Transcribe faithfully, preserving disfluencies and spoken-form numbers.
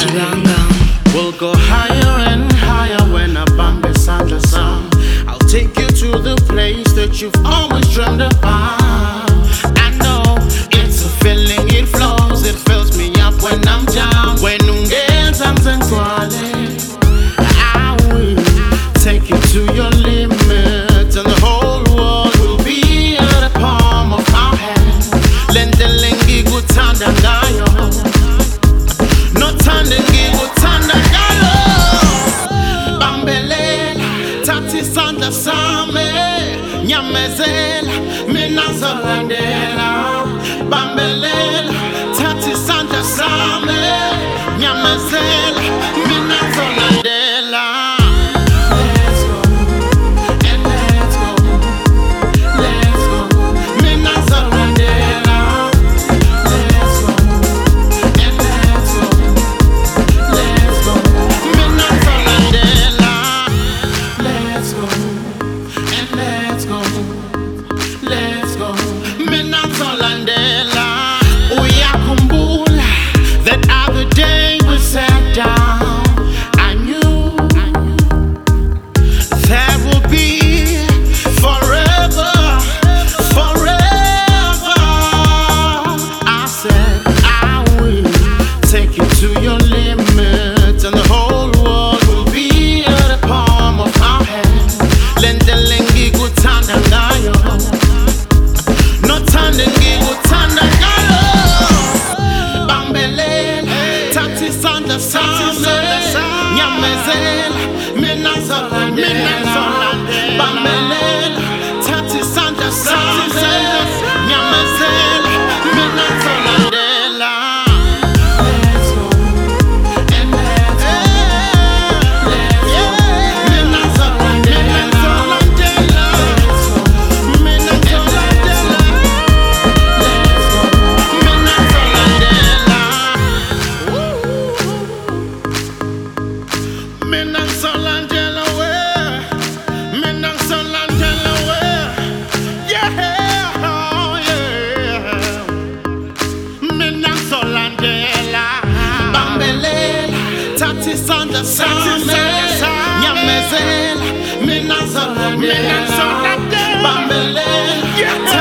We'll go higher and higher when I bump beside the sun. I'll take you to the place that you've always dreamed about. I know it's a feeling, it flows, it fills me up when I'm down. When ungenza ngizengcwale, I will take you to your limits, and the whole world will be at the palm of our hands. Lendele ngikuthanda ngayo, nothanda ngikuthanda ngayo. Bambelela, thatha isandla sami, nyamezela, mina ngizolandela. Bambelela, thatha isandla sami, nyamezela, mina ngizolandela. Let's go, and let's go, let's go, mina ngizolandela. Let's go, and let's go, let's go, mina ngizolandela. Let's go, and let's go, let's go, mina ngizolandela. Uyakhumbula that other day we sat down. I knew that would be forever, forever. I said I will take you to your limits, and the whole world will be at the palm of our hands. Lendele ngikuthanda ngayo, nothanda ngikuthanda ngayo. Bambelela, thatha isandla sami, nyamezela, mina ngizolandela. Bambelela, thatha isandla sami, nyamezela, mina ngizolandela. Let's go, and let's go, let's go, mina ngizolandela. Let's go, mina ngizolandela. Let's go, mina ngizolandela. Mina ngizolandela we, mina ngizolandela we. Yeah, oh yeah. Mina ngizolandela. Bambelela, thatha isandla sami, nyamezela, mina ngizolandela. Bambelela,